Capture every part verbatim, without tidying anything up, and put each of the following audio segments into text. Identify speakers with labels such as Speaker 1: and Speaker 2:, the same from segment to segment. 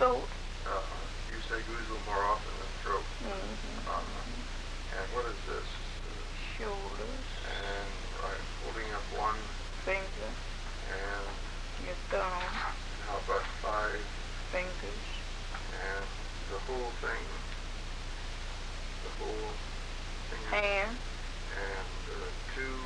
Speaker 1: throat.
Speaker 2: Uh-huh. You say goozle more often than throat.
Speaker 1: Mm-hmm.
Speaker 2: Uh-huh. And what is this?
Speaker 1: Shoulders.
Speaker 2: And right, holding up one
Speaker 1: finger.
Speaker 2: And
Speaker 1: your thumb.
Speaker 2: How about five
Speaker 1: fingers?
Speaker 2: And the whole thing. The whole thing.
Speaker 1: Hand.
Speaker 2: And uh, two.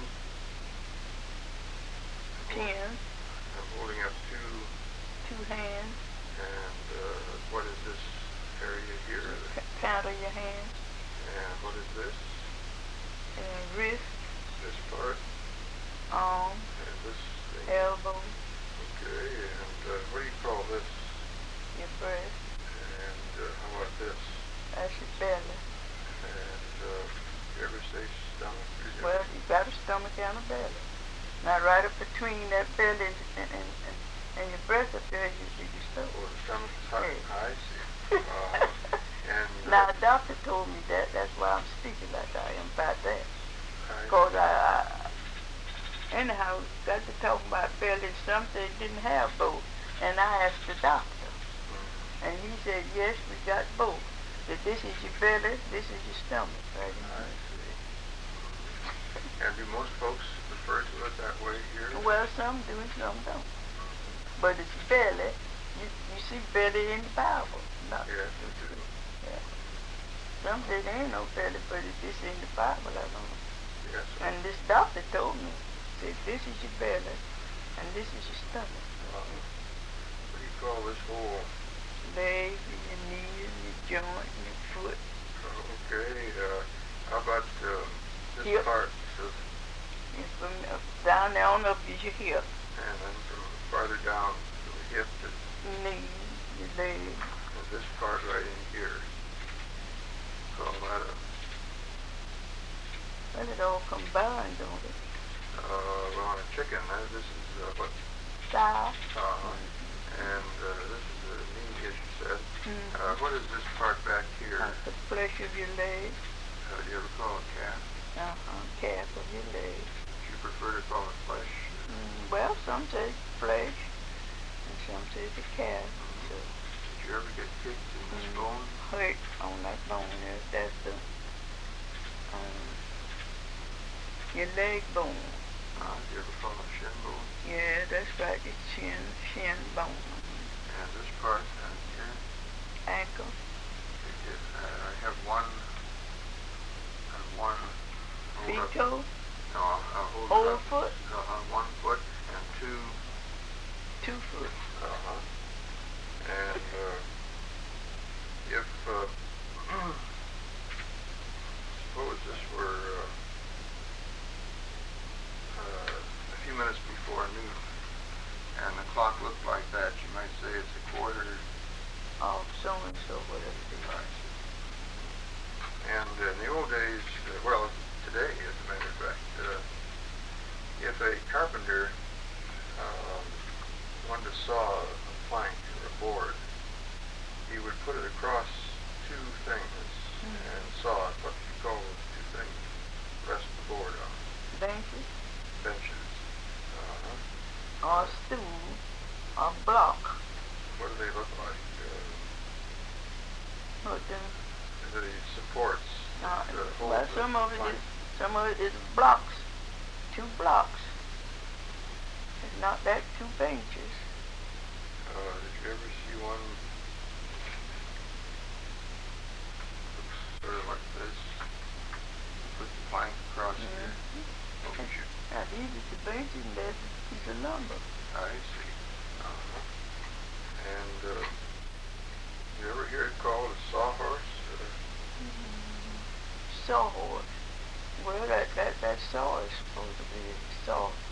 Speaker 1: Pin.
Speaker 2: I'm holding up two.
Speaker 1: Two hands.
Speaker 2: And uh, what is this area here?
Speaker 1: P pad of your hand.
Speaker 2: And what is this?
Speaker 1: And wrist.
Speaker 2: This part.
Speaker 1: Arm.
Speaker 2: And this thing.
Speaker 1: Elbow.
Speaker 2: Okay, and uh, what do you call this?
Speaker 1: Your breast.
Speaker 2: And uh, how about this?
Speaker 1: That's your belly.
Speaker 2: And uh, you ever say stomach?
Speaker 1: Well, you got a stomach and a belly. Now, right up between that belly and, and, and, and your breast up there, you see your stomach.
Speaker 2: Oh, the stomach is hot.
Speaker 1: Hey.
Speaker 2: I see. Uh, and uh,
Speaker 1: now, a doctor told me that. That's why I'm speaking like I am about that. Because I, I, anyhow, got to talking about belly and stomach. They didn't have both. And I asked the doctor. Mm-hmm. And he said, yes, we got both. That this is your belly, this is your stomach. Right?
Speaker 2: I see. And do most folks refer to it that way here?
Speaker 1: Well, some do and some don't. Mm-hmm. But it's belly. You, you see belly in the Bible. No.
Speaker 2: Yes, you do.
Speaker 1: Yeah. Some say there ain't no belly, but it's just in the Bible. I don't know.
Speaker 2: Yes, sir.
Speaker 1: And this doctor told me, said, this is your belly, and this is your stomach.
Speaker 2: Uh, what do you call this whole?
Speaker 1: Leg, and your knee, and your joint, and your foot.
Speaker 2: Okay. Uh, how about uh, this
Speaker 1: hip.
Speaker 2: part? So,
Speaker 1: and from uh, down there on up is your hip.
Speaker 2: And then from farther down to the hip to
Speaker 1: knee, your leg.
Speaker 2: And this part right in here. Call that a...
Speaker 1: Well, it all combined, don't it?
Speaker 2: Uh, well, on a chicken, uh, this is uh, what?
Speaker 1: Thigh.
Speaker 2: Uh, mm-hmm. And uh, this is the knee, as you said.
Speaker 1: Mm-hmm.
Speaker 2: Uh, what is this part back here?
Speaker 1: Like the flesh of your leg.
Speaker 2: Uh, do you ever call it calf?
Speaker 1: Uh-huh, calf of your leg.
Speaker 2: Do you prefer to call it flesh?
Speaker 1: Mm, well, some say flesh, and some say the calf.
Speaker 2: Mm-hmm.
Speaker 1: So,
Speaker 2: did you ever get kicked in this mm-hmm. bone?
Speaker 1: Hurt on that bone there. That's the um, your leg bone.
Speaker 2: Uh, do you ever call it shin bone?
Speaker 1: Yeah, that's right. Your chin, shin bone.
Speaker 2: And this part down here?
Speaker 1: Ankle.
Speaker 2: It, uh, I have one and one.
Speaker 1: Feet toe?
Speaker 2: No, I'll, I'll hold
Speaker 1: Whole
Speaker 2: it up.
Speaker 1: foot?
Speaker 2: Uh-huh, one foot and two.
Speaker 1: Two foot.
Speaker 2: Uh-huh. And uh, if uh, suppose this were uh, uh, a few minutes before noon, and the clock looked like that, you might say it's a quarter.
Speaker 1: Oh, so and so, whatever it is.
Speaker 2: Right. And in the old days, uh, well, today, as a matter of fact, uh, if a carpenter um, wanted to saw a plank or a board, he would put it across two things mm-hmm. and saw it. What do you call those two things? Rest the board on.
Speaker 1: Benches.
Speaker 2: Benches. Uh-huh.
Speaker 1: Or stool. Or block.
Speaker 2: What do they look like? Uh,
Speaker 1: what the?
Speaker 2: The supports.
Speaker 1: Uh,
Speaker 2: the
Speaker 1: well, some of it is some of it is blocks. Two blocks. It's not that two benches.
Speaker 2: Uh, did you ever see one? Sort of like this. Put the plank across mm-hmm. here. What would you?
Speaker 1: Now these are the benches and there's a piece of lumber.
Speaker 2: I see. Uh-huh. And uh, you ever hear it called a sawhorse? Uh,
Speaker 1: mm-hmm. Sawhorse. Well, that, that, that saw is supposed to be a saw.